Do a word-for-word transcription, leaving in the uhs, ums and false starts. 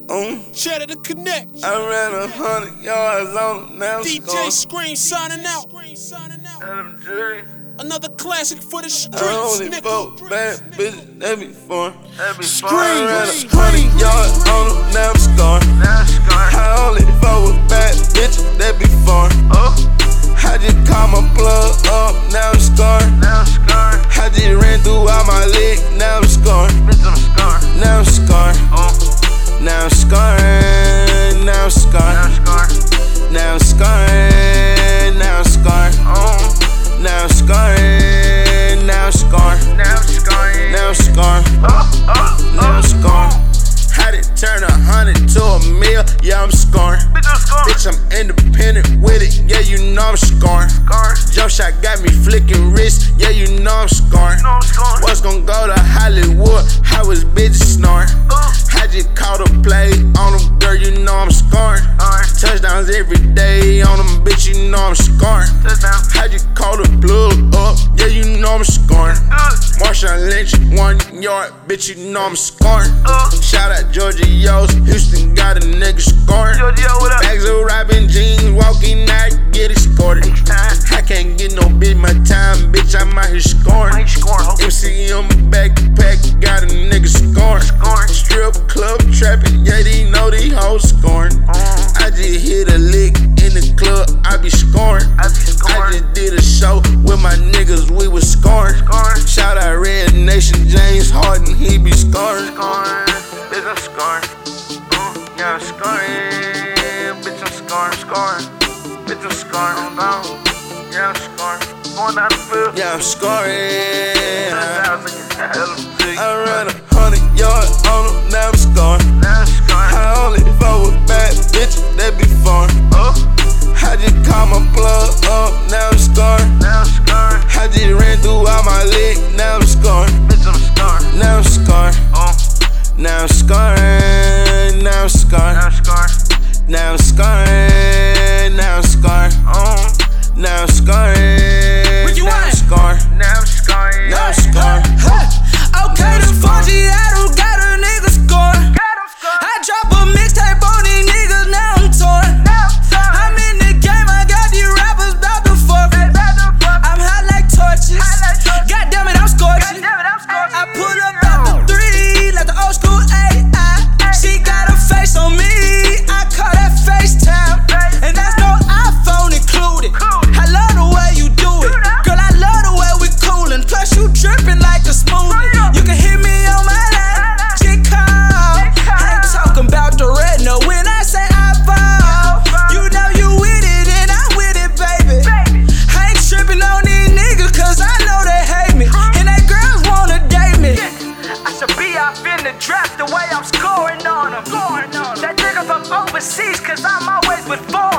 Um, Cheddar to connect. I ran a hundred yards on them, now D J scoring. Screen signing out. Adam Jury. Another classic for the streets, I only nigga. fuck bad bitches, that be fun. Scream, I ran a scream. hundred yards on them, now I'm scoring. I only fuck with bad bitches, that be fun. I just call my plug up, now I'm scoring. I just ran through all my legs, now I'm scoring. Now I'm scoring. Now I'm scoring. Now I'm scoring. Now I'm scoring. Now I'm scoring. Now I'm scoring. Now I'm scoring. Now I'm scoring. Now I'm scoring. Now I'm scoring. How did turn a hundred to a meal? Yeah, I'm scoring. Bitch, I'm independent with it. Yeah, you know I'm scoring. Jump shot got me flicking wrist. Yeah, you know I'm scoring. What's gonna go to Hollywood? How is bitches snoring? I just caught a play on them, girl. You know I'm scoring. Touchdowns every day on them, bitch. You know I'm scoring. I just caught a plug up. Yeah, you know I'm scoring. Marshawn Lynch, one yard, bitch. You know I'm scoring. Shout out Georgia Yo's, Houston got a nigga scoring. Bags of Robin jeans, walking out, get escorted. I can't get no bitch my time, bitch. I'm out here scoring. M C M backpack, got a nigga scoring. Strip club trapping, yeah, they know these hoes scoring. I just hit a lick in the club, I be scoring. I just did a show with my niggas, we was scoring. Shout out Red Nation, James Harden, he be scoring. Bitch, I'm scoring. Uh, yeah, I'm scoring. Bitch, I'm scoring, scoring. Bitch, I'm scoring. I'm down. Yeah, I'm scoring. Going down the field. Yeah, I'm scoring. I ran a hundred yards on them, now I'm scoring. I only fuck with bad bitches, that be fun. I just call my plug up, now I'm scoring. I just ran through all my legs, now I'm scoring. Now I'm scoring. Now I'm scoring. Now I'm scoring. Now I'm scoring. Now I'm scoring. Now I'm scoring. you Now I'm at? scoring. Now I'm scoring. Now I'm scoring. Okay, the four G Adderall got a nigga scoring. I drop a mixtape on these niggas, now I'm torn. I'm in the game, I got these rappers bout to fuck. I'm hot like torches. God damn it, I'm scorching. I pull up out the three like the old school A I. She got a face on me, I call that FaceTime. And that's no iPhone included. I love the way you do it. Girl, I love the way we coolin'. Plus you drippin' like a smoothie. You can hit me on my line, she call. I ain't talking about the red, no. When I say I ball, you know you with it and I'm with it, baby. I ain't trippin' on these niggas cause I know they hate me. And they girls wanna date me. I should be out in the draft the way I'm scoring on them. That nigga from overseas, cause I'm always with four.